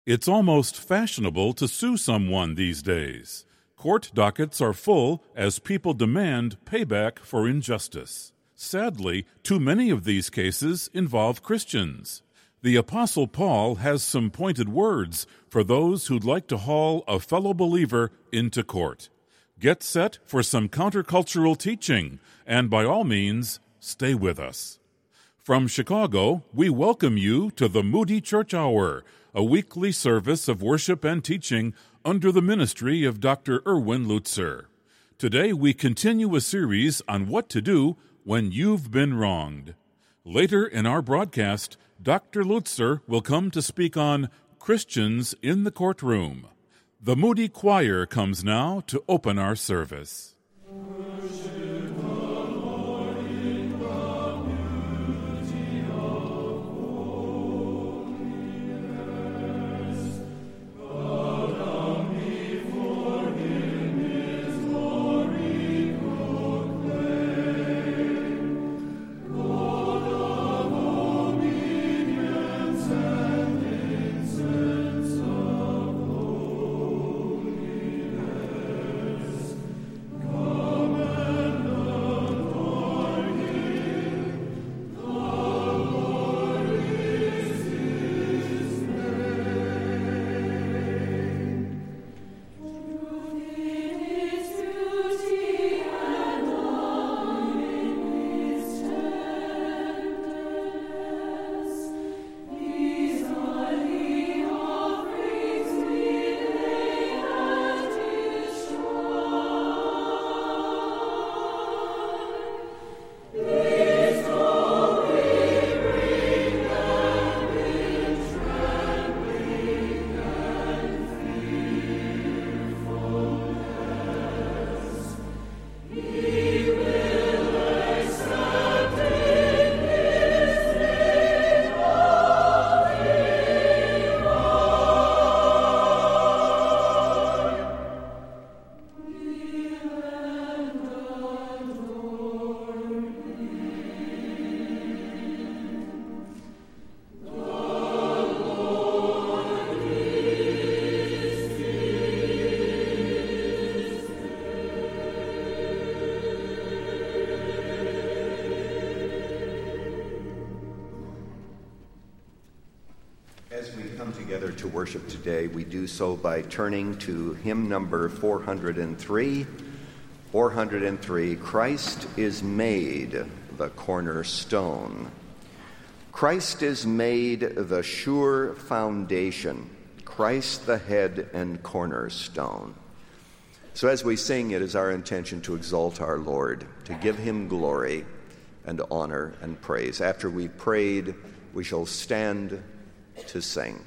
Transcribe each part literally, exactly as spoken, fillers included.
It's almost fashionable to sue someone these days. Court dockets are full as people demand payback for injustice. Sadly, too many of these cases involve Christians. The Apostle Paul has some pointed words for those who'd like to haul a fellow believer into court. Get set for some countercultural teaching, and by all means, stay with us. From Chicago, we welcome you to the Moody Church Hour, a weekly service of worship and teaching under the ministry of Doctor Erwin Lutzer. Today we continue a series on what to do when you've been wronged. Later in our broadcast, Doctor Lutzer will come to speak on Christians in the courtroom. The Moody Choir comes now to open our service. To worship today, we do so by turning to hymn number four hundred three. four hundred three, Christ is made the cornerstone. Christ is made the sure foundation, Christ the head and cornerstone. So as we sing, it is our intention to exalt our Lord, to give him glory and honor and praise. After we've prayed, we shall stand to sing.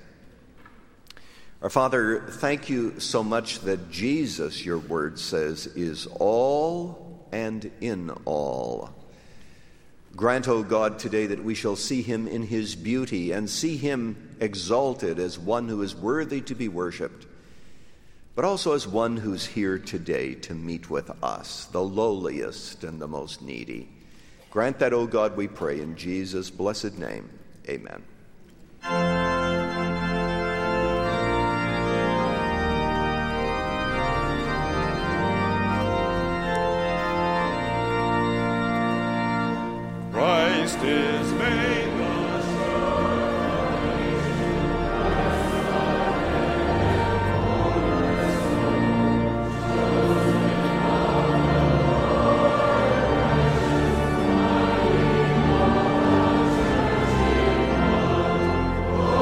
Our Father, thank you so much that Jesus, your word says, is all and in all. Grant, O God, today that we shall see him in his beauty and see him exalted as one who is worthy to be worshipped, but also as one who's here today to meet with us, the lowliest and the most needy. Grant that, O God, we pray in Jesus' blessed name. Amen. Christ is made the sure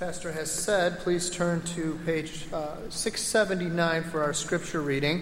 Pastor has said, please turn to page uh, six seventy-nine for our scripture reading.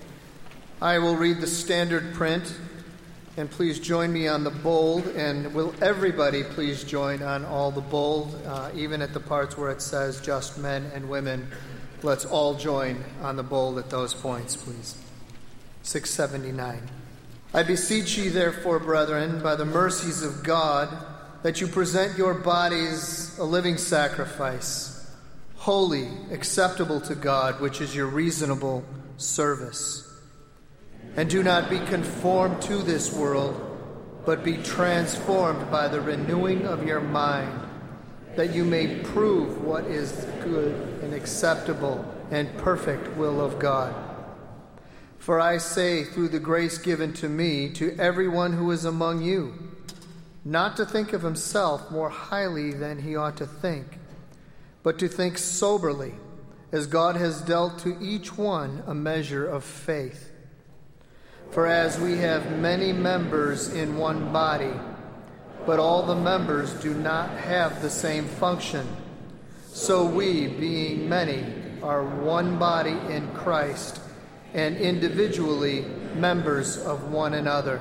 I will read the standard print, and please join me on the bold, and will everybody please join on all the bold, uh, even at the parts where it says just men and women. Let's all join on the bold at those points, please. six seventy-nine. I beseech ye therefore, brethren, by the mercies of God, that you present your bodies a living sacrifice, holy, acceptable to God, which is your reasonable service. And do not be conformed to this world, but be transformed by the renewing of your mind, that you may prove what is good and acceptable and perfect will of God. For I say, through the grace given to me, to everyone who is among you, not to think of himself more highly than he ought to think, but to think soberly, as God has dealt to each one a measure of faith. For as we have many members in one body, but all the members do not have the same function, so we, being many, are one body in Christ, and individually members of one another.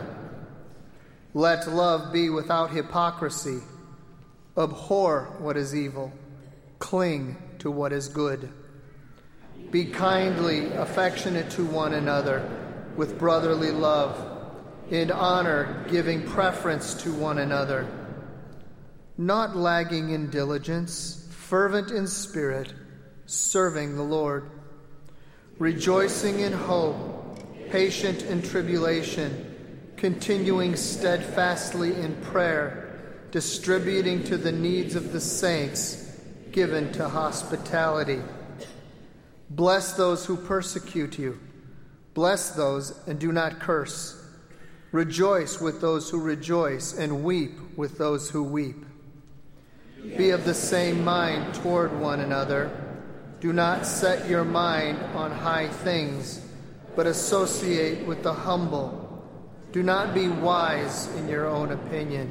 Let love be without hypocrisy. Abhor what is evil. Cling to what is good. Be kindly affectionate to one another with brotherly love, in honor giving preference to one another, not lagging in diligence, fervent in spirit, serving the Lord, rejoicing in hope, patient in tribulation, continuing steadfastly in prayer, distributing to the needs of the saints, given to hospitality. Bless those who persecute you. Bless those and do not curse. Rejoice with those who rejoice, and weep with those who weep. Be of the same mind toward one another. Do not set your mind on high things, but associate with the humble. Do not be wise in your own opinion.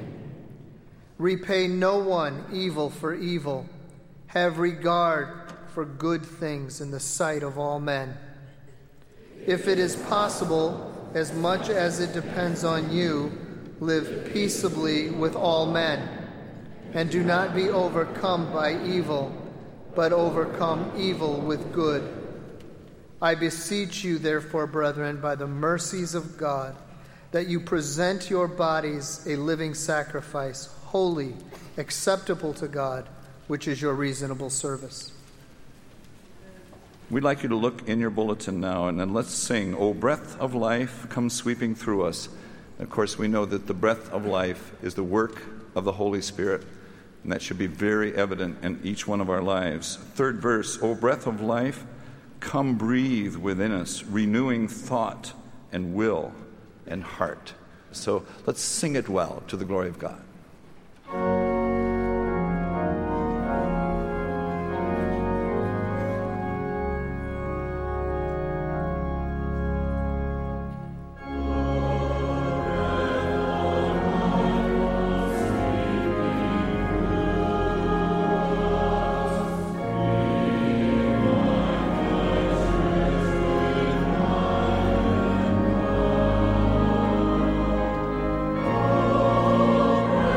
Repay no one evil for evil. Have regard for good things in the sight of all men. If it is possible, as much as it depends on you, live peaceably with all men, and do not be overcome by evil, but overcome evil with good. I beseech you, therefore, brethren, by the mercies of God, that you present your bodies a living sacrifice, holy, acceptable to God, which is your reasonable service. We'd like you to look in your bulletin now, and then let's sing, O Breath of Life, Come Sweeping Through Us. And of course, we know that the breath of life is the work of the Holy Spirit, and that should be very evident in each one of our lives. Third verse, O breath of life, come breathe within us, renewing thought and will and heart. So let's sing it well to the glory of God. Oh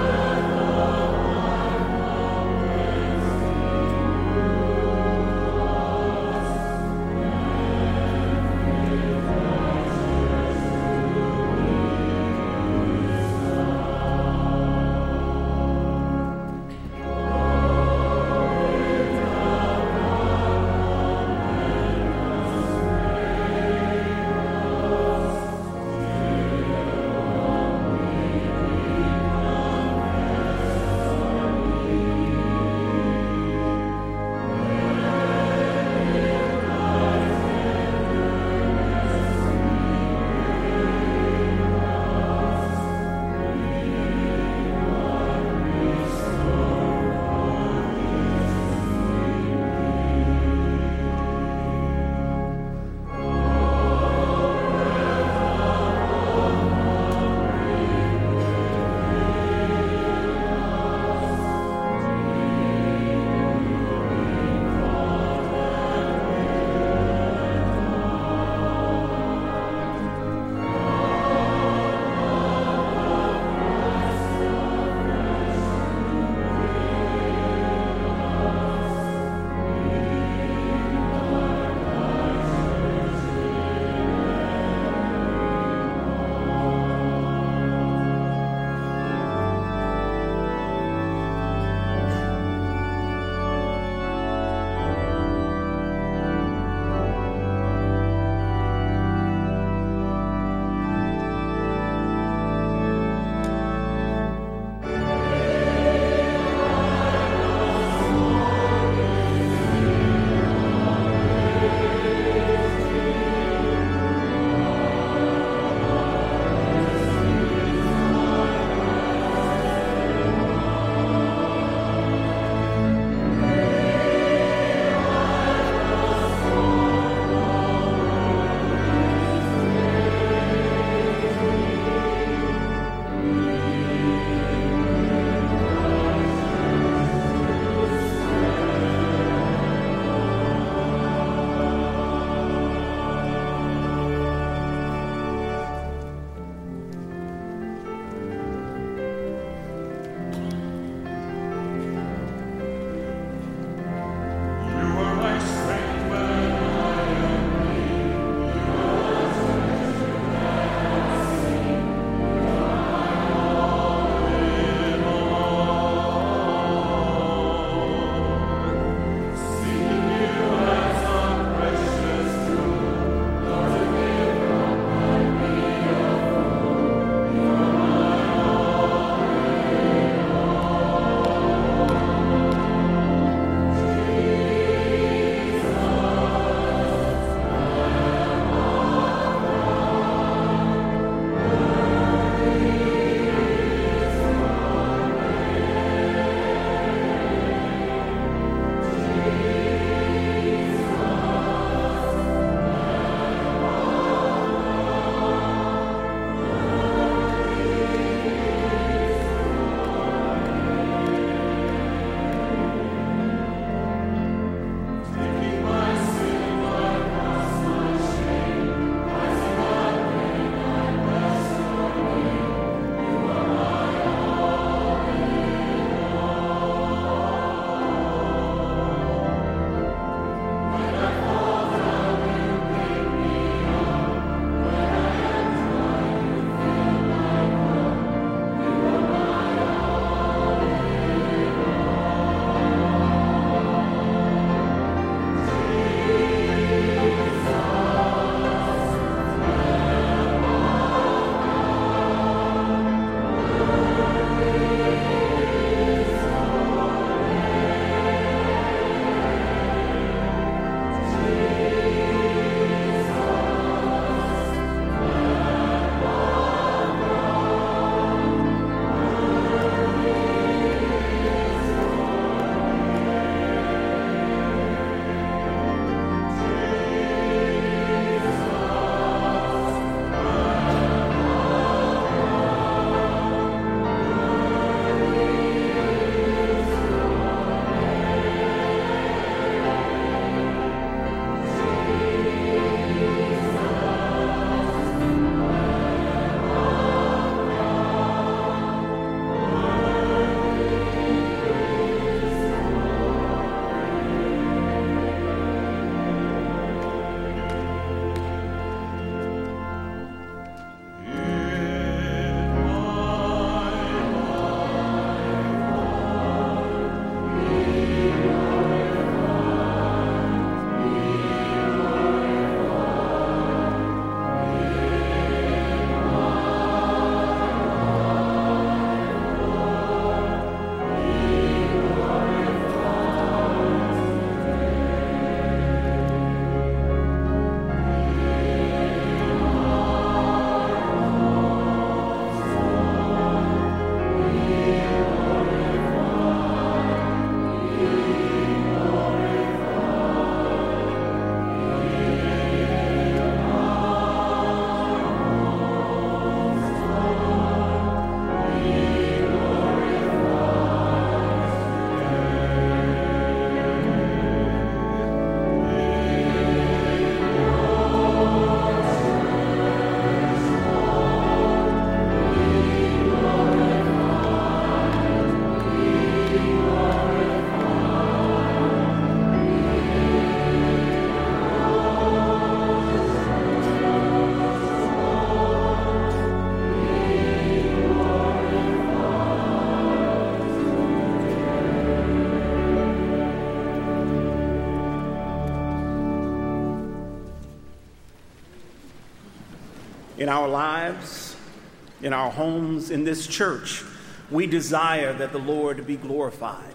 In our lives, in our homes, in this church, we desire that the Lord be glorified.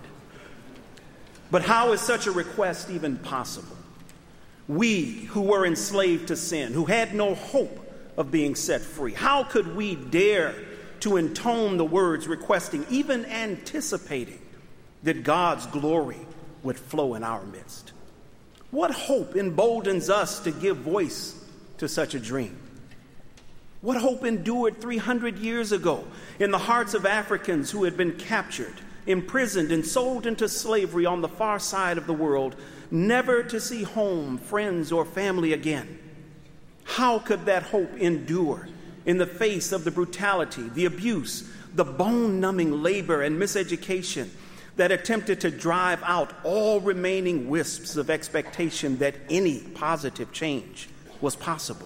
But how is such a request even possible? We who were enslaved to sin, who had no hope of being set free, how could we dare to intone the words requesting, even anticipating, that God's glory would flow in our midst? What hope emboldens us to give voice to such a dream? What hope endured three hundred years ago in the hearts of Africans who had been captured, imprisoned, and sold into slavery on the far side of the world, never to see home, friends, or family again? How could that hope endure in the face of the brutality, the abuse, the bone-numbing labor and miseducation that attempted to drive out all remaining wisps of expectation that any positive change was possible?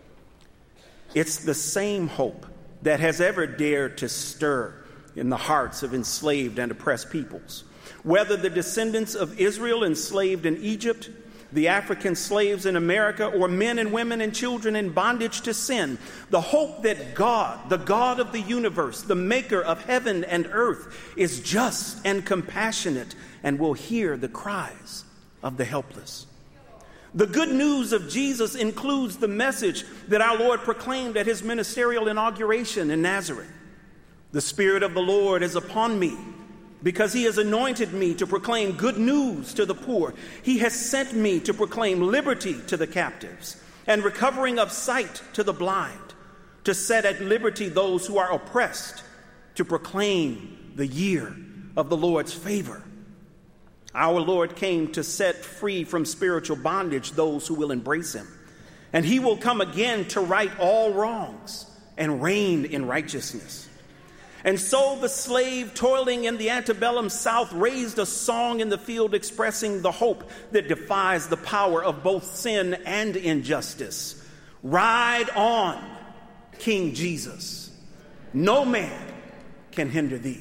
It's the same hope that has ever dared to stir in the hearts of enslaved and oppressed peoples. Whether the descendants of Israel enslaved in Egypt, the African slaves in America, or men and women and children in bondage to sin, the hope that God, the God of the universe, the maker of heaven and earth, is just and compassionate and will hear the cries of the helpless. The good news of Jesus includes the message that our Lord proclaimed at his ministerial inauguration in Nazareth. The Spirit of the Lord is upon me, because he has anointed me to proclaim good news to the poor. He has sent me to proclaim liberty to the captives and recovering of sight to the blind, to set at liberty those who are oppressed, to proclaim the year of the Lord's favor. Our Lord came to set free from spiritual bondage those who will embrace him. And he will come again to right all wrongs and reign in righteousness. And so the slave toiling in the antebellum South raised a song in the field expressing the hope that defies the power of both sin and injustice. Ride on, King Jesus. No man can hinder thee.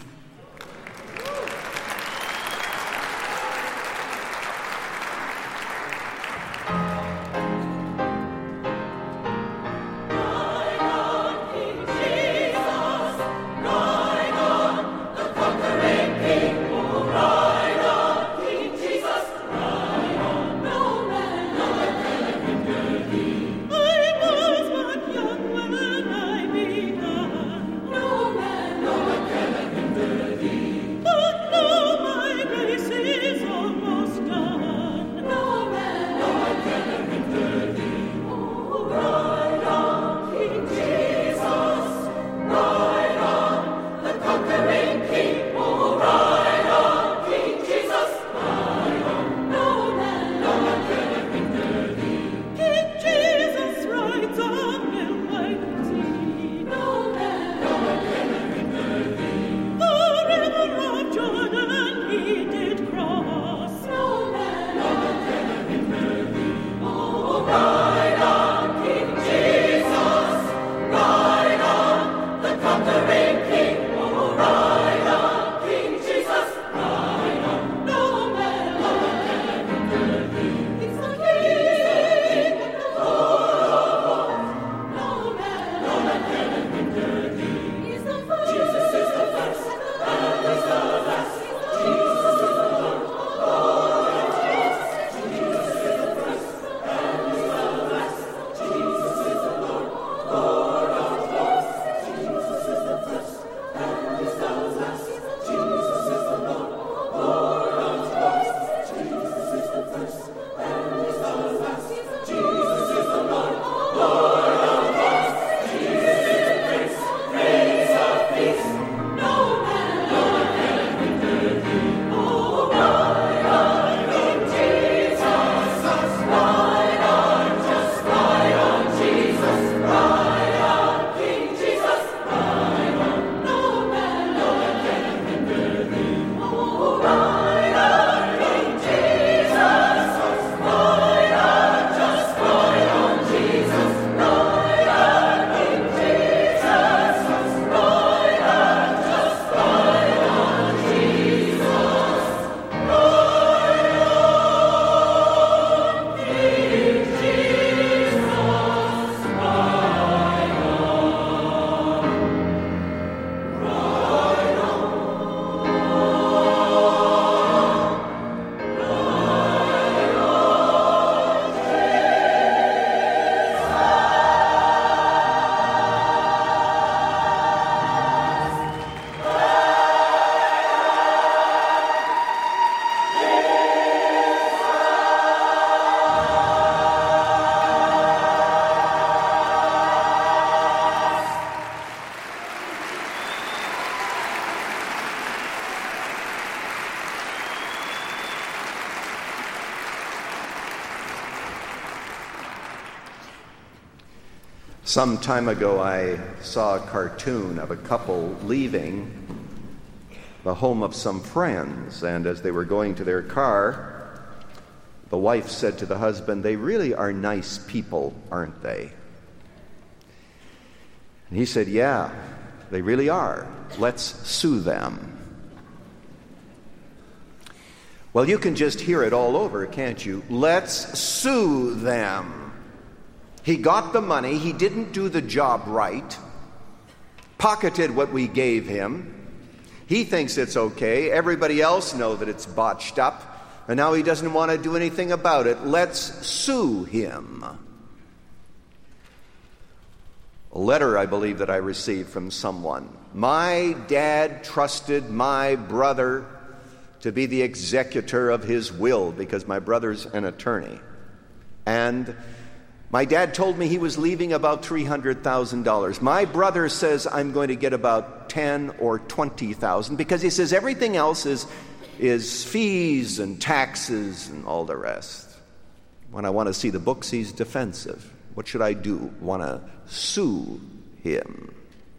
No man Some time ago, I saw a cartoon of a couple leaving the home of some friends, and as they were going to their car, the wife said to the husband, "They really are nice people, aren't they?" And he said, "Yeah, they really are. Let's sue them." Well, you can just hear it all over, can't you? Let's sue them. He got the money, he didn't do the job right, pocketed what we gave him. He thinks it's okay. Everybody else knows that it's botched up, and now he doesn't want to do anything about it. Let's sue him. A letter, I believe, that I received from someone. My dad trusted my brother to be the executor of his will because my brother's an attorney. And my dad told me he was leaving about three hundred thousand dollars. My brother says I'm going to get about ten or twenty thousand dollars because he says everything else is, is fees and taxes and all the rest. When I want to see the books, he's defensive. What should I do? Want to sue him?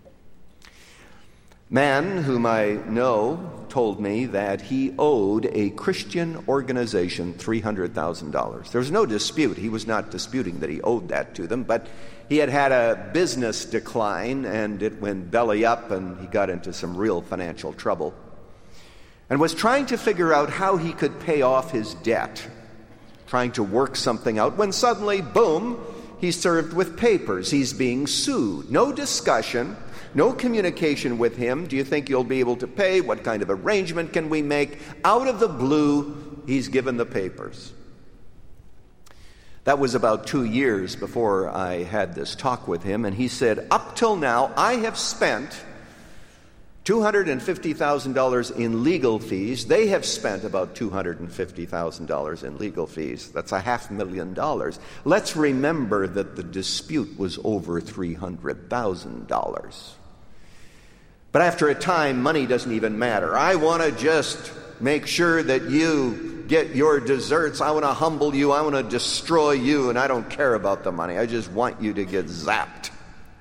Man whom I know told me that he owed a Christian organization three hundred thousand dollars. There was no dispute. He was not disputing that he owed that to them, but he had had a business decline, and it went belly up, and he got into some real financial trouble, and was trying to figure out how he could pay off his debt, trying to work something out, when suddenly, boom, he's served with papers. He's being sued. No discussion. No communication with him. Do you think you'll be able to pay? What kind of arrangement can we make? Out of the blue, he's given the papers. That was about two years before I had this talk with him, and he said, up till now, I have spent two hundred fifty thousand dollars in legal fees. They have spent about two hundred fifty thousand dollars in legal fees. That's a half million dollars. Let's remember that the dispute was over three hundred thousand dollars. But after a time, money doesn't even matter. I want to just make sure that you get your desserts. I want to humble you. I want to destroy you, and I don't care about the money. I just want you to get zapped.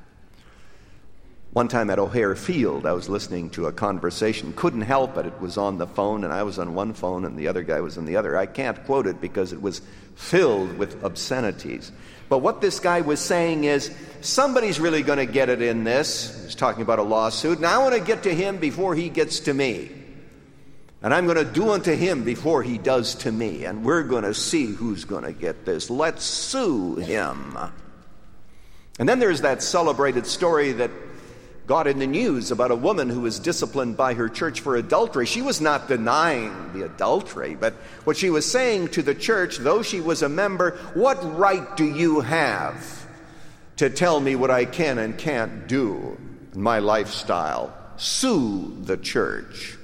One time at O'Hare Field, I was listening to a conversation. Couldn't help it. It was on the phone, and I was on one phone, and the other guy was on the other. I can't quote it because it was filled with obscenities. But what this guy was saying is, somebody's really going to get it in this. He's talking about a lawsuit. And I want to get to him before he gets to me. And I'm going to do unto him before he does to me. And we're going to see who's going to get this. Let's sue him. And then there's that celebrated story that got in the news about a woman who was disciplined by her church for adultery. She was not denying the adultery, but what she was saying to the church, though she was a member, what right do you have to tell me what I can and can't do in my lifestyle? Sue the church.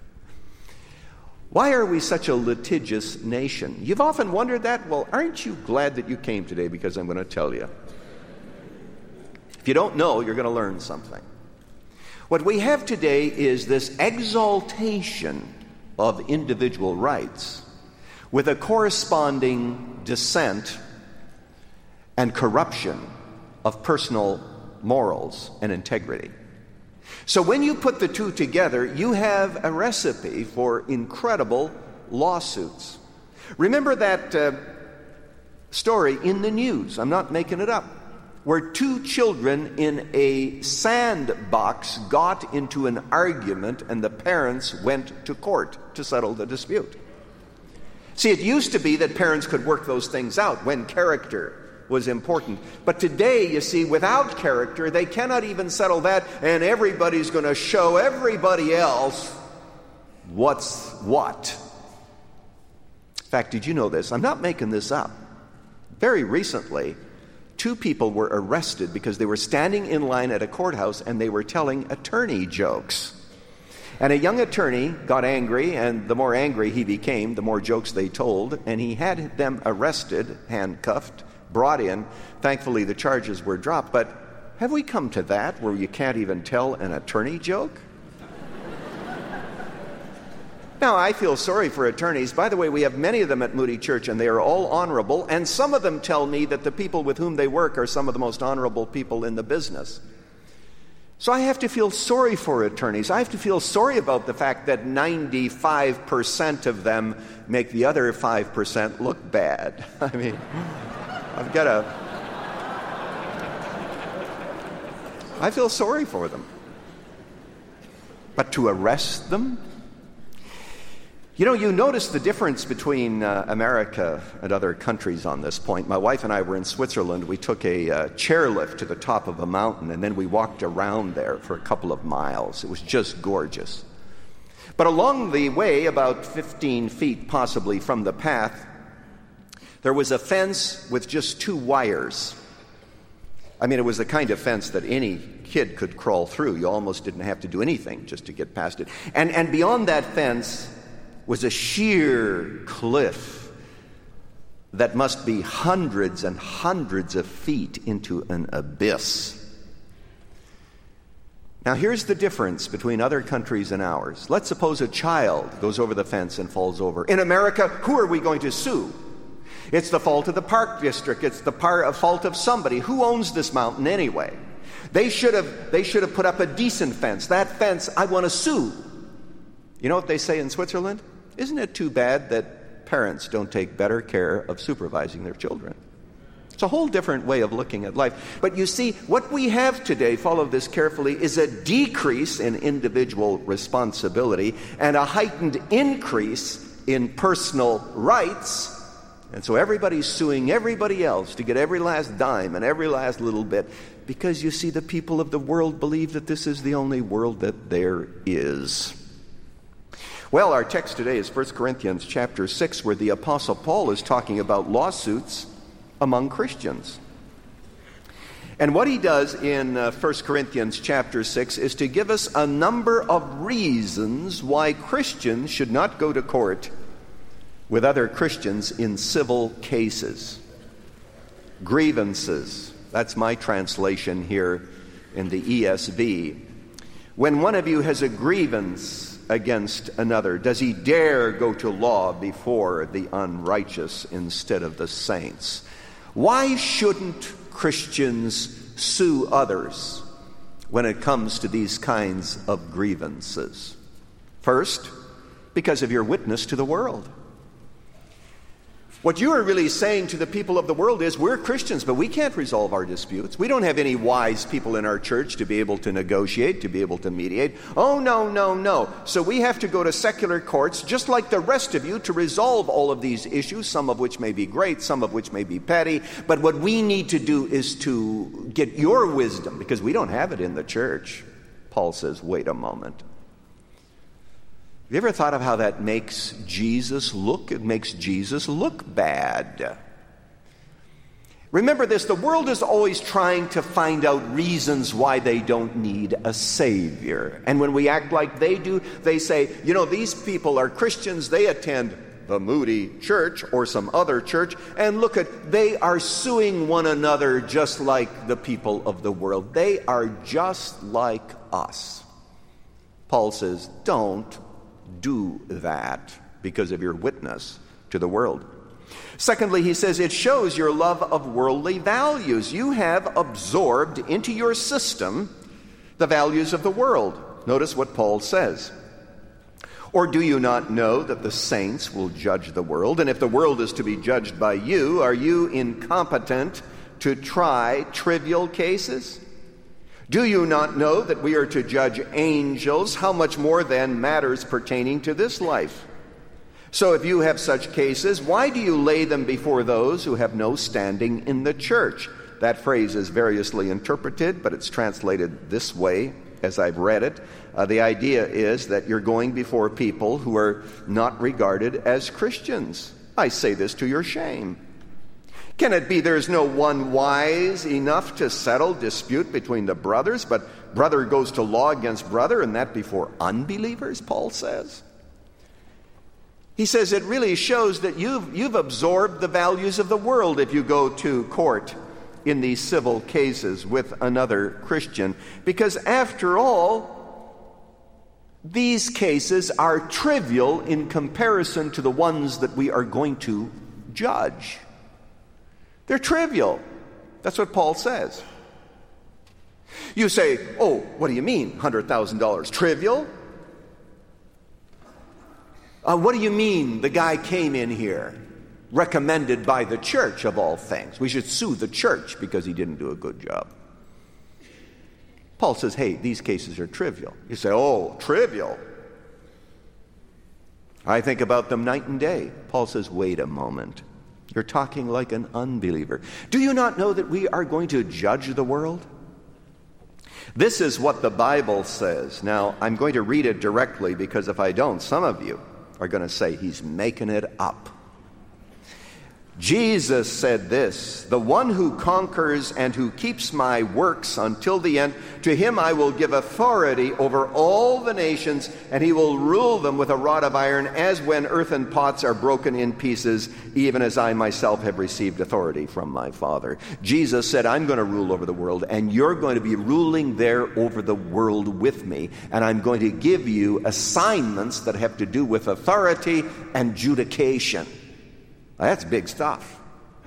Why are we such a litigious nation? You've often wondered that. Well, aren't you glad that you came today? Because I'm going to tell you. If you don't know, you're going to learn something. What we have today is this exaltation of individual rights with a corresponding descent and corruption of personal morals and integrity. So when you put the two together, you have a recipe for incredible lawsuits. Remember that uh, story in the news, I'm not making it up, where two children in a sandbox got into an argument and the parents went to court to settle the dispute. See, it used to be that parents could work those things out when character was important. But today, you see, without character, they cannot even settle that, and everybody's going to show everybody else what's what. In fact, did you know this? I'm not making this up. Very recently, two people were arrested because they were standing in line at a courthouse and they were telling attorney jokes. And a young attorney got angry, and the more angry he became, the more jokes they told, and he had them arrested, handcuffed, brought in. Thankfully, the charges were dropped. But have we come to that where you can't even tell an attorney joke? Now, I feel sorry for attorneys. By the way, we have many of them at Moody Church, and they are all honorable, and some of them tell me that the people with whom they work are some of the most honorable people in the business. So I have to feel sorry for attorneys. I have to feel sorry about the fact that ninety-five percent of them make the other five percent look bad. I mean, I've got to... I feel sorry for them. But to arrest them? You know, you notice the difference between uh, America and other countries on this point. My wife and I were in Switzerland. We took a uh, chairlift to the top of a mountain, and then we walked around there for a couple of miles. It was just gorgeous. But along the way, about fifteen feet possibly from the path, there was a fence with just two wires. I mean, it was the kind of fence that any kid could crawl through. You almost didn't have to do anything just to get past it. And, and beyond that fence was a sheer cliff that must be hundreds and hundreds of feet into an abyss. Now, here's the difference between other countries and ours. Let's suppose a child goes over the fence and falls over. In America, who are we going to sue? It's the fault of the park district. It's the par- fault of somebody. Who owns this mountain anyway? They should have, they should have put up a decent fence. That fence, I want to sue. You know what they say in Switzerland? Isn't it too bad that parents don't take better care of supervising their children? It's a whole different way of looking at life. But you see, what we have today, follow this carefully, is a decrease in individual responsibility and a heightened increase in personal rights. And so everybody's suing everybody else to get every last dime and every last little bit, because you see, the people of the world believe that this is the only world that there is. Well, our text today is First Corinthians chapter six, where the Apostle Paul is talking about lawsuits among Christians. And what he does in uh, First Corinthians chapter six is to give us a number of reasons why Christians should not go to court with other Christians in civil cases. Grievances. That's my translation here in the E S V. When one of you has a grievance against another, does he dare go to law before the unrighteous instead of the saints? Why shouldn't Christians sue others when it comes to these kinds of grievances? First, because of your witness to the world. What you are really saying to the people of the world is, we're Christians, but we can't resolve our disputes. We don't have any wise people in our church to be able to negotiate, to be able to mediate. Oh, no, no, no. So we have to go to secular courts, just like the rest of you, to resolve all of these issues, some of which may be great, some of which may be petty. But what we need to do is to get your wisdom, because we don't have it in the church. Paul says, wait a moment. Have you ever thought of how that makes Jesus look? It makes Jesus look bad. Remember this, the world is always trying to find out reasons why they don't need a Savior. And when we act like they do, they say, you know, these people are Christians, they attend the Moody Church or some other church, and look at, they are suing one another just like the people of the world. They are just like us. Paul says, don't do that because of your witness to the world. Secondly, he says it shows your love of worldly values. You have absorbed into your system the values of the world. Notice what Paul says. Or do you not know that the saints will judge the world? And if the world is to be judged by you, are you incompetent to try trivial cases? Do you not know that we are to judge angels? How much more then matters pertaining to this life? So if you have such cases, why do you lay them before those who have no standing in the church? That phrase is variously interpreted, but it's translated this way as I've read it. Uh, the idea is that you're going before people who are not regarded as Christians. I say this to your shame. Can it be there's no one wise enough to settle dispute between the brothers, but brother goes to law against brother, and that before unbelievers, Paul says? He says it really shows that you've, you've absorbed the values of the world if you go to court in these civil cases with another Christian. Because after all, these cases are trivial in comparison to the ones that we are going to judge. They're trivial. That's what Paul says. You say, oh, what do you mean, one hundred thousand dollars? Trivial? Uh, what do you mean the guy came in here, recommended by the church of all things? We should sue the church because he didn't do a good job. Paul says, hey, these cases are trivial. You say, oh, trivial. I think about them night and day. Paul says, wait a moment. You're talking like an unbeliever. Do you not know that we are going to judge the world? This is what the Bible says. Now, I'm going to read it directly because if I don't, some of you are going to say he's making it up. Jesus said this, the one who conquers and who keeps my works until the end, to him I will give authority over all the nations, and he will rule them with a rod of iron, as when earthen pots are broken in pieces, even as I myself have received authority from my Father. Jesus said, I'm going to rule over the world, and you're going to be ruling there over the world with me, and I'm going to give you assignments that have to do with authority and judication. Now, that's big stuff.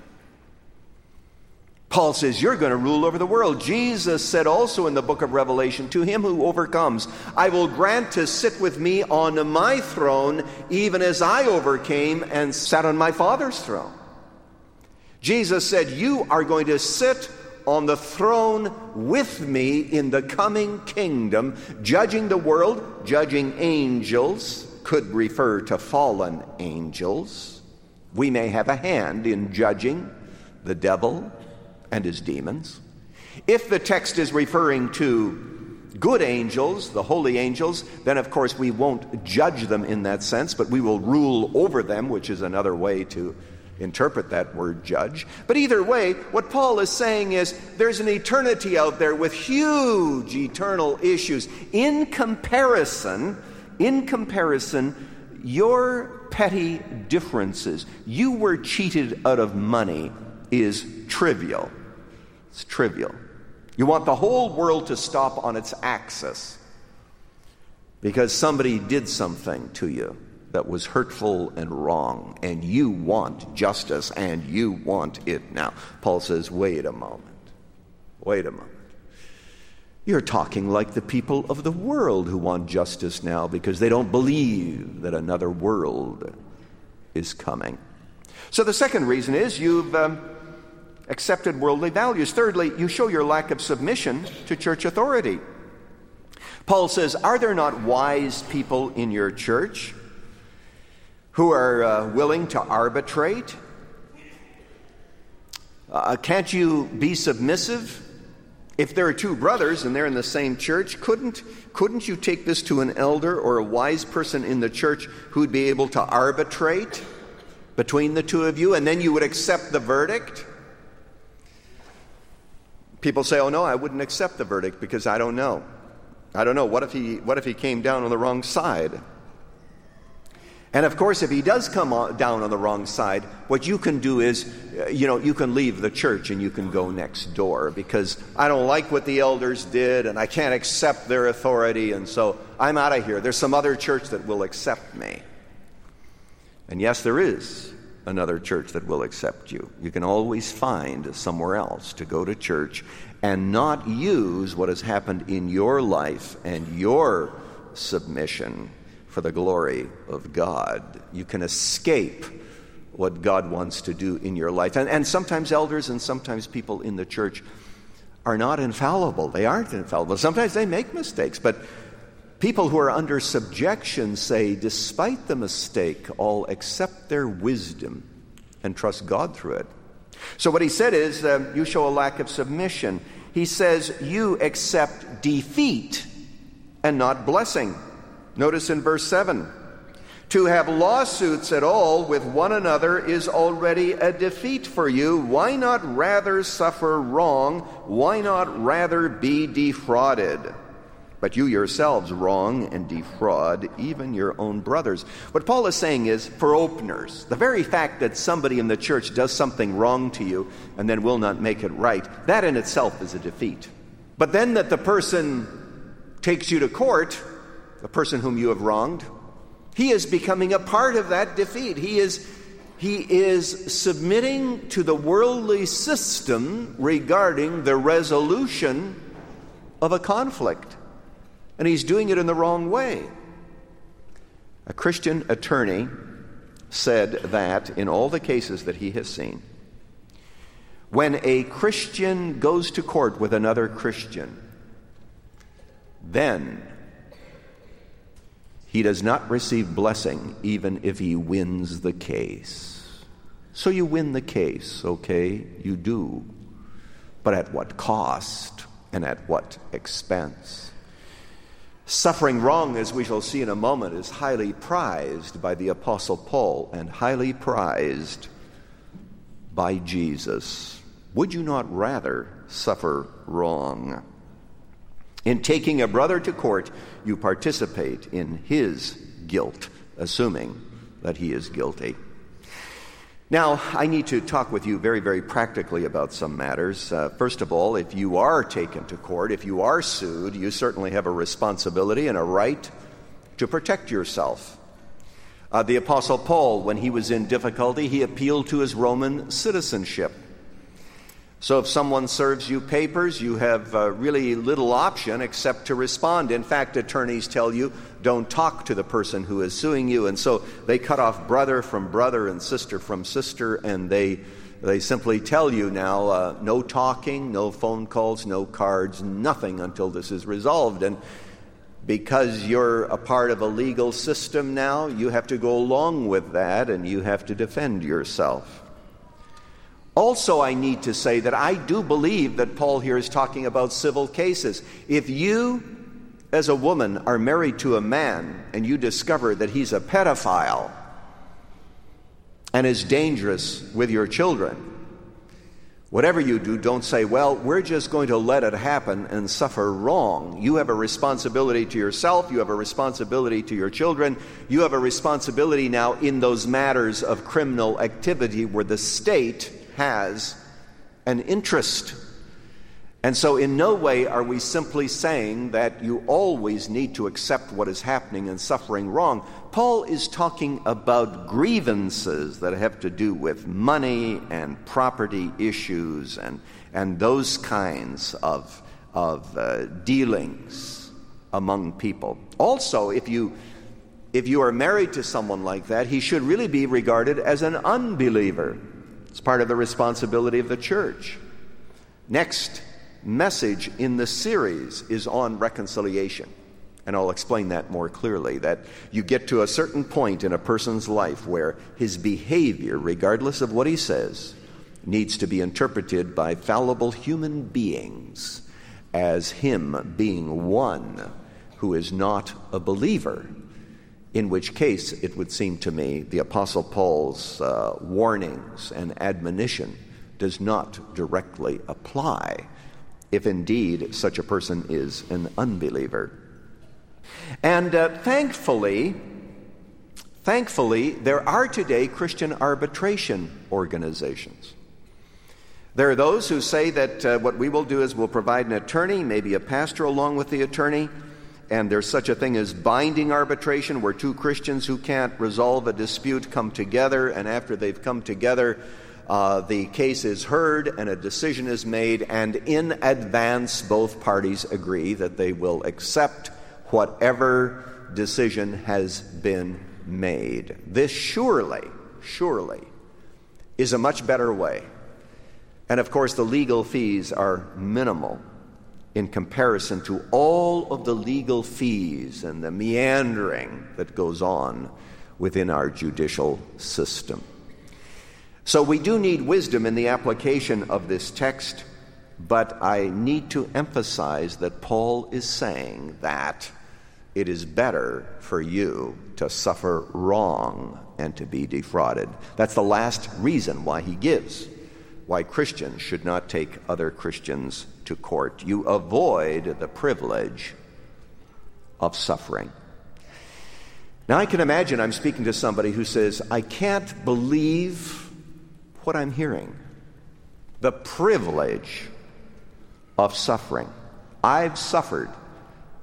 Paul says, you're going to rule over the world. Jesus said also in the book of Revelation, to him who overcomes, I will grant to sit with me on my throne, even as I overcame and sat on my Father's throne. Jesus said, you are going to sit on the throne with me in the coming kingdom, judging the world, judging angels, could refer to fallen angels. We may have a hand in judging the devil and his demons. If the text is referring to good angels, the holy angels, then of course we won't judge them in that sense, but we will rule over them, which is another way to interpret that word judge. But either way, what Paul is saying is there's an eternity out there with huge eternal issues. In comparison, in comparison, your petty differences, you were cheated out of money, is trivial. It's trivial. You want the whole world to stop on its axis because somebody did something to you that was hurtful and wrong, and you want justice, and you want it now. Paul says, wait a moment. Wait a moment. You're talking like the people of the world who want justice now because they don't believe that another world is coming. So the second reason is you've um, accepted worldly values. Thirdly, you show your lack of submission to church authority. Paul says, are there not wise people in your church who are uh, willing to arbitrate? Uh, can't you be submissive? If there are two brothers and they're in the same church, couldn't, couldn't you take this to an elder or a wise person in the church who'd be able to arbitrate between the two of you, and then you would accept the verdict? People say, oh no, I wouldn't accept the verdict because I don't know. I don't know. What if he, what if he came down on the wrong side? And of course, if he does come on, down on the wrong side, what you can do is, uh, you know, you can leave the church and you can go next door because I don't like what the elders did and I can't accept their authority, and so I'm out of here. There's some other church that will accept me. And yes, there is another church that will accept you. You can always find somewhere else to go to church and not use what has happened in your life and your submission for the glory of God. You can escape what God wants to do in your life. And, and sometimes elders and sometimes people in the church are not infallible. They aren't infallible. Sometimes they make mistakes. But people who are under subjection say, despite the mistake, I'll accept their wisdom and trust God through it. So what he said is, um, you show a lack of submission. He says, you accept defeat and not blessing. Notice in verse seven, to have lawsuits at all with one another is already a defeat for you. Why not rather suffer wrong? Why not rather be defrauded? But you yourselves wrong and defraud even your own brothers. What Paul is saying is, for openers, the very fact that somebody in the church does something wrong to you and then will not make it right, that in itself is a defeat. But then that the person takes you to court the person whom you have wronged, he is becoming a part of that defeat. He is, he is submitting to the worldly system regarding the resolution of a conflict. And he's doing it in the wrong way. A Christian attorney said that in all the cases that he has seen, when a Christian goes to court with another Christian, then he does not receive blessing even if he wins the case. So you win the case, okay? You do. But at what cost and at what expense? Suffering wrong, as we shall see in a moment, is highly prized by the Apostle Paul and highly prized by Jesus. Would you not rather suffer wrong? In taking a brother to court, you participate in his guilt, assuming that he is guilty. Now, I need to talk with you very, very practically about some matters. Uh, first of all, if you are taken to court, if you are sued, you certainly have a responsibility and a right to protect yourself. Uh, the Apostle Paul, when he was in difficulty, he appealed to his Roman citizenship. So if someone serves you papers, you have uh, really little option except to respond. In fact, attorneys tell you, don't talk to the person who is suing you. And so they cut off brother from brother and sister from sister, and they they simply tell you now, uh, no talking, no phone calls, no cards, nothing until this is resolved. And because you're a part of a legal system now, you have to go along with that, and you have to defend yourself. Also, I need to say that I do believe that Paul here is talking about civil cases. If you, as a woman, are married to a man and you discover that he's a pedophile and is dangerous with your children, whatever you do, don't say, well, we're just going to let it happen and suffer wrong. You have a responsibility to yourself. You have a responsibility to your children. You have a responsibility now in those matters of criminal activity where the state has an interest. And so in no way are we simply saying that you always need to accept what is happening and suffering wrong. Paul is talking about grievances that have to do with money and property issues and, and those kinds of, of uh, dealings among people. Also, if you, if you are married to someone like that, he should really be regarded as an unbeliever. It's part of the responsibility of the church. Next message in the series is on reconciliation. And I'll explain that more clearly, that you get to a certain point in a person's life where his behavior, regardless of what he says, needs to be interpreted by fallible human beings as him being one who is not a believer. In which case, it would seem to me, the Apostle Paul's uh, warnings and admonition does not directly apply, if indeed such a person is an unbeliever. And uh, thankfully, thankfully, there are today Christian arbitration organizations. There are those who say that uh, what we will do is we'll provide an attorney, maybe a pastor along with the attorney, and there's such a thing as binding arbitration, where two Christians who can't resolve a dispute come together, and after they've come together, uh, the case is heard and a decision is made, and in advance both parties agree that they will accept whatever decision has been made. This surely, surely is a much better way. And of course, the legal fees are minimal in comparison to all of the legal fees and the meandering that goes on within our judicial system. So we do need wisdom in the application of this text, but I need to emphasize that Paul is saying that it is better for you to suffer wrong and to be defrauded. That's the last reason why he gives, why Christians should not take other Christians to court. You avoid the privilege of suffering. Now, I can imagine I'm speaking to somebody who says, I can't believe what I'm hearing. The privilege of suffering. I've suffered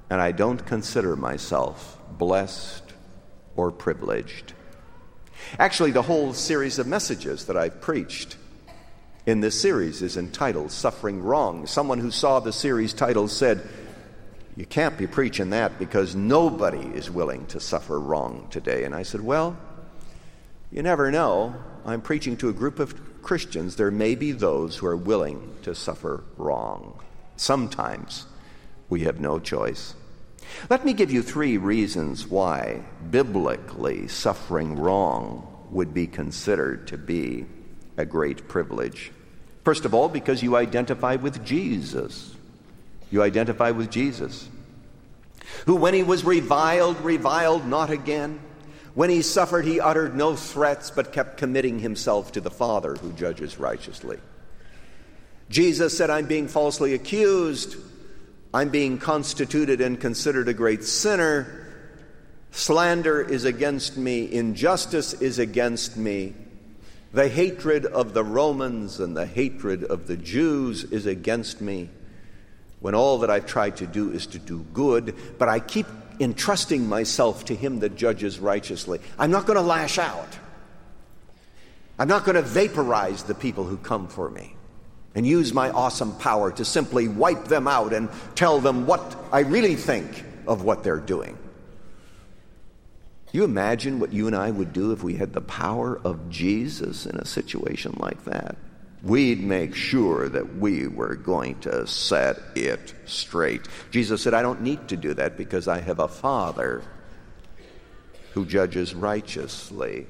and I don't consider myself blessed or privileged. Actually, the whole series of messages that I've preached in this series is entitled Suffering Wrong. Someone who saw the series title said, "You can't be preaching that because nobody is willing to suffer wrong today." And I said, well, you never know. I'm preaching to a group of Christians. There may be those who are willing to suffer wrong. Sometimes we have no choice. Let me give you three reasons why biblically suffering wrong would be considered to be a great privilege. First of all, because you identify with Jesus. You identify with Jesus, who when he was reviled, reviled not again. When he suffered, he uttered no threats, but kept committing himself to the Father who judges righteously. Jesus said, I'm being falsely accused. I'm being constituted and considered a great sinner. Slander is against me. Injustice is against me. The hatred of the Romans and the hatred of the Jews is against me, when all that I've tried to do is to do good, but I keep entrusting myself to him that judges righteously. I'm not going to lash out. I'm not going to vaporize the people who come for me and use my awesome power to simply wipe them out and tell them what I really think of what they're doing. You imagine what you and I would do if we had the power of Jesus in a situation like that? We'd make sure that we were going to set it straight. Jesus said, I don't need to do that because I have a Father who judges righteously.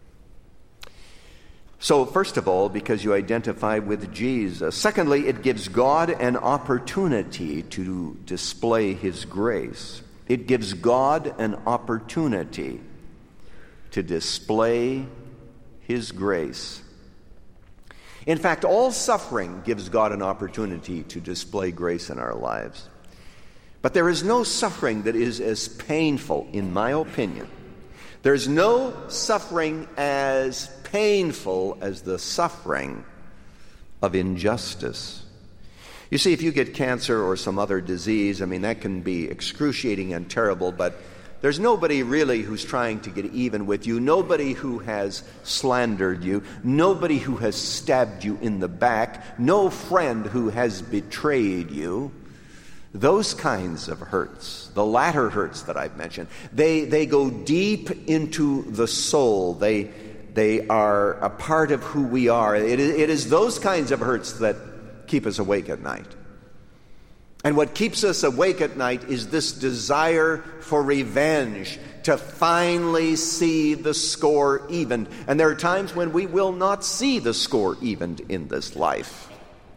So, first of all, because you identify with Jesus. Secondly, it gives God an opportunity to display his grace. It gives God an opportunity to display his grace. In fact, all suffering gives God an opportunity to display grace in our lives. But there is no suffering that is as painful, in my opinion. There's no suffering as painful as the suffering of injustice. You see, if you get cancer or some other disease, I mean, that can be excruciating and terrible, but there's nobody really who's trying to get even with you, nobody who has slandered you, nobody who has stabbed you in the back, no friend who has betrayed you. Those kinds of hurts, the latter hurts that I've mentioned, they, they go deep into the soul. They, they are a part of who we are. It is, it is those kinds of hurts that keep us awake at night. And what keeps us awake at night is this desire for revenge, to finally see the score evened. And there are times when we will not see the score evened in this life.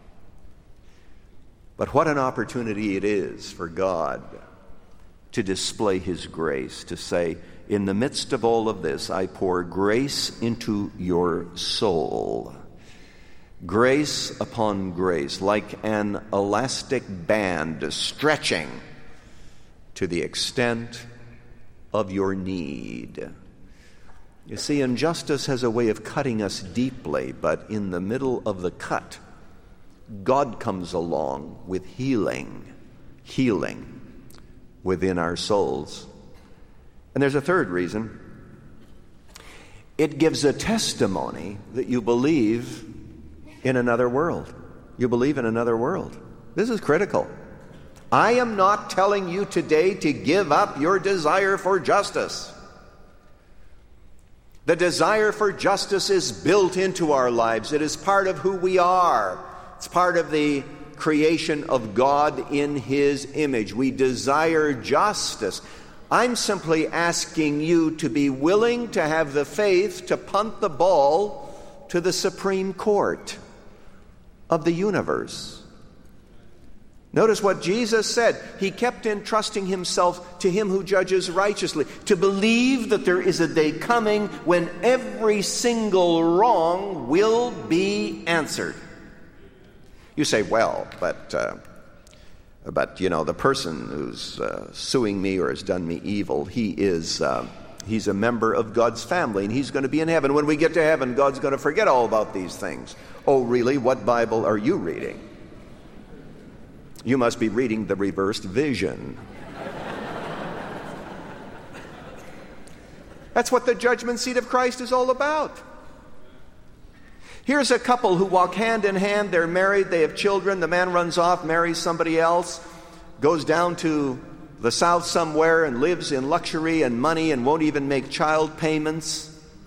But what an opportunity it is for God to display his grace, to say, in the midst of all of this, I pour grace into your soul. Grace upon grace, like an elastic band stretching to the extent of your need. You see, injustice has a way of cutting us deeply, but in the middle of the cut, God comes along with healing, healing within our souls. And there's a third reason. It gives a testimony that you believe in another world. You believe in another world. This is critical. I am not telling you today to give up your desire for justice. The desire for justice is built into our lives. It is part of who we are. It's part of the creation of God in his image. We desire justice. I'm simply asking you to be willing to have the faith to punt the ball to the Supreme Court of the universe. Notice what Jesus said. He kept entrusting himself to him who judges righteously, to believe that there is a day coming when every single wrong will be answered. You say, well, but, uh, but you know, the person who's uh, suing me or has done me evil, he is... Uh, He's a member of God's family, and he's going to be in heaven. When we get to heaven, God's going to forget all about these things. Oh, really? What Bible are you reading? You must be reading the reversed vision. That's what the judgment seat of Christ is all about. Here's a couple who walk hand in hand. They're married, they have children. The man runs off, marries somebody else, goes down to the south somewhere and lives in luxury and money and won't even make child payments.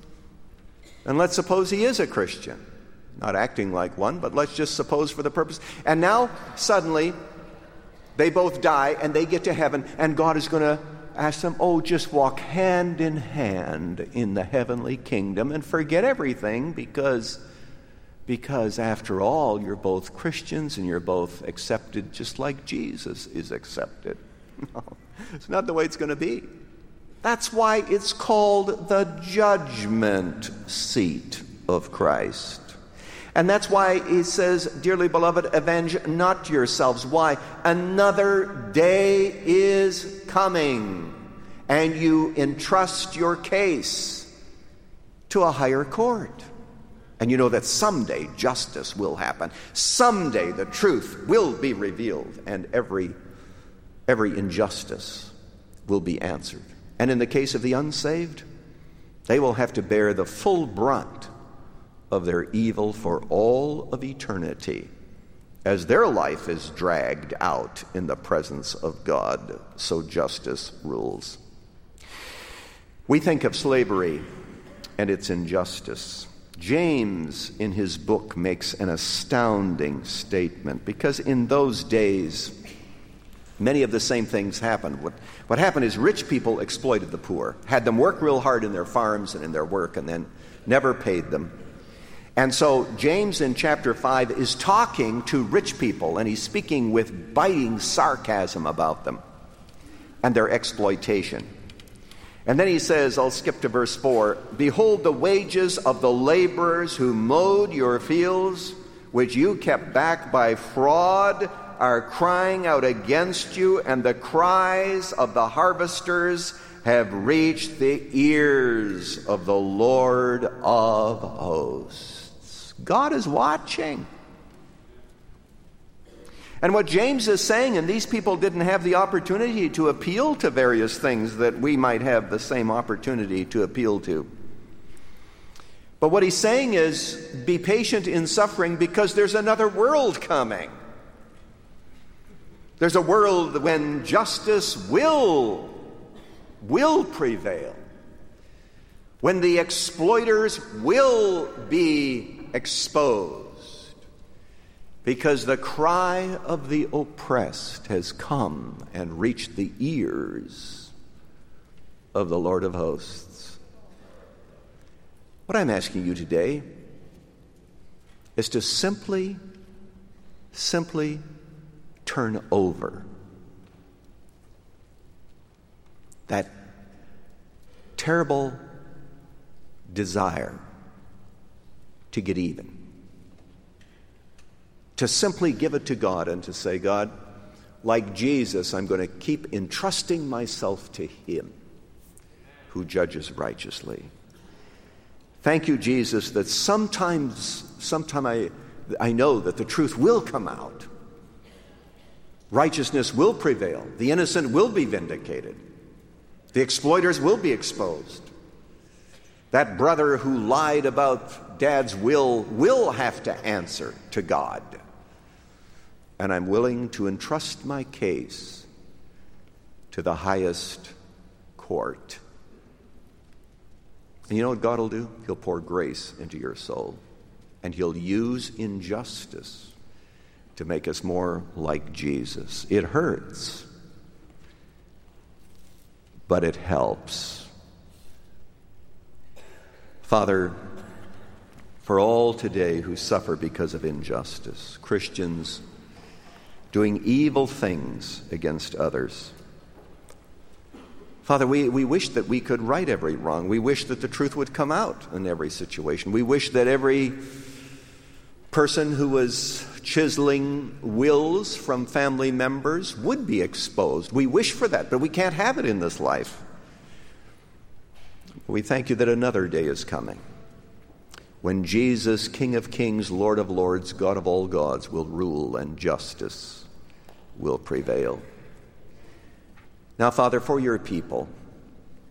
And let's suppose he is a Christian. Not acting like one, but let's just suppose for the purpose. And now, suddenly, they both die and they get to heaven, and God is going to ask them, oh, just walk hand in hand in the heavenly kingdom and forget everything because, because after all, you're both Christians and you're both accepted just like Jesus is accepted. No, it's not the way it's going to be. That's why it's called the judgment seat of Christ. And that's why he says, dearly beloved, avenge not yourselves. Why? Another day is coming, and you entrust your case to a higher court. And you know that someday justice will happen. Someday the truth will be revealed, and every, every injustice will be answered. And in the case of the unsaved, they will have to bear the full brunt of their evil for all of eternity, as their life is dragged out in the presence of God, so justice rules. We think of slavery and its injustice. James, in his book, makes an astounding statement, because in those days, many of the same things happened. What, what happened is rich people exploited the poor, had them work real hard in their farms and in their work, and then never paid them. And so James in chapter five is talking to rich people, and he's speaking with biting sarcasm about them and their exploitation. And then he says, I'll skip to verse four, behold, the wages of the laborers who mowed your fields, which you kept back by fraud, are crying out against you, and the cries of the harvesters have reached the ears of the Lord of hosts. God is watching. And what James is saying, and these people didn't have the opportunity to appeal to various things that we might have the same opportunity to appeal to. But what he's saying is, be patient in suffering, because there's another world coming. There's a world when justice will, will prevail. When the exploiters will be exposed, because the cry of the oppressed has come and reached the ears of the Lord of hosts. What I'm asking you today is to simply, simply turn over that terrible desire to get even. To simply give it to God and to say, God, like Jesus, I'm going to keep entrusting myself to Him who judges righteously. Thank you, Jesus, that sometimes, sometime I, I know that the truth will come out. Righteousness will prevail. The innocent will be vindicated. The exploiters will be exposed. That brother who lied about Dad's will will have to answer to God. And I'm willing to entrust my case to the highest court. And you know what God will do? He'll pour grace into your soul. And He'll use injustice to make us more like Jesus. It hurts, but it helps. Father, for all today who suffer because of injustice, Christians doing evil things against others, Father, we, we wish that we could right every wrong. We wish that the truth would come out in every situation. We wish that every person who was chiseling wills from family members would be exposed. We wish for that, but we can't have it in this life. We thank you that another day is coming when Jesus, King of kings, Lord of lords, God of all gods, will rule and justice will prevail. Now, Father, for your people,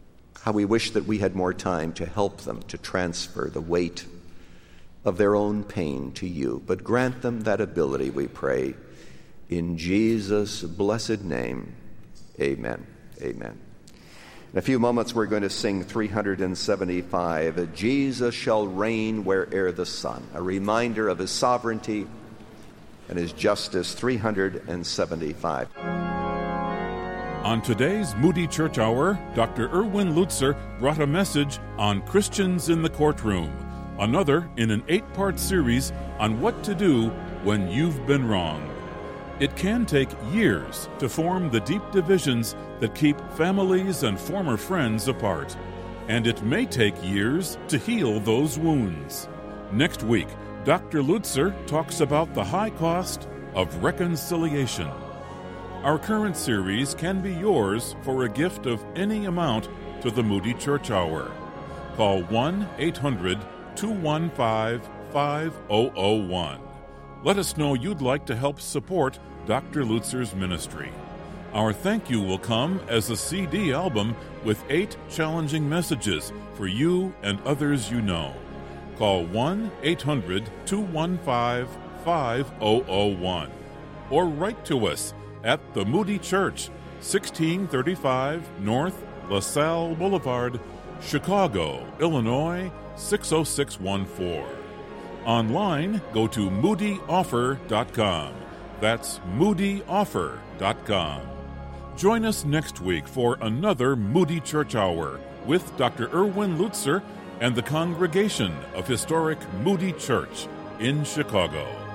How we wish that we had more time to help them to transfer the weight of their own pain to you. But grant them that ability, we pray. In Jesus' blessed name, amen. Amen. In a few moments, we're going to sing three hundred seventy-five, Jesus shall reign where'er the sun, a reminder of his sovereignty and his justice. Three hundred seventy-five. On today's Moody Church Hour, Doctor Erwin Lutzer brought a message on Christians in the courtroom, another in an eight-part series on what to do when you've been wronged. It can take years to form the deep divisions that keep families and former friends apart, and it may take years to heal those wounds. Next week, Doctor Lutzer talks about the high cost of reconciliation. Our current series can be yours for a gift of any amount to the Moody Church Hour. Call one eight hundred two one five five zero zero one. Let us know you'd like to help support Doctor Lutzer's ministry. Our thank you will come as a C D album with eight challenging messages for you and others you know. Call one eight hundred two one five five zero zero one or write to us at the Moody Church, sixteen thirty-five North LaSalle Boulevard, Chicago, Illinois, six oh six one four. Online, go to moody offer dot com. That's moody offer dot com. Join us next week for another Moody Church Hour with Doctor Erwin Lutzer and the congregation of historic Moody Church in Chicago.